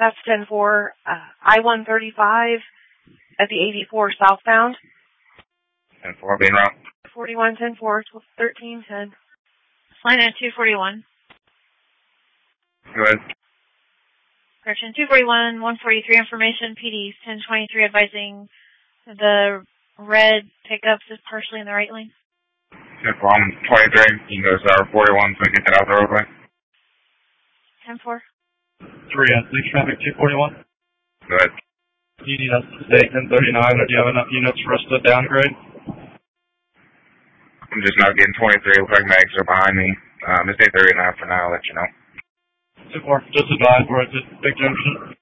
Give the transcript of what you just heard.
That's 10-4. I-135 at the 84 southbound. 10-4, being route. 41, 10-4, 1310. Line at 241. Go ahead. Correction, 241, 143 information, PD's 1023 advising the red pickups is partially in the right lane. 10-4, I'm 23. You can go to 41 so get that out the roadway. 10-4. 3, lead traffic 241. Go ahead. Do you need us to stay 1039 or do you have enough units for us to downgrade? I'm just not getting 23. Looks like mags are behind me. Just stay 39 for now, I'll let you know. 2-4, just advise we're at the big junction.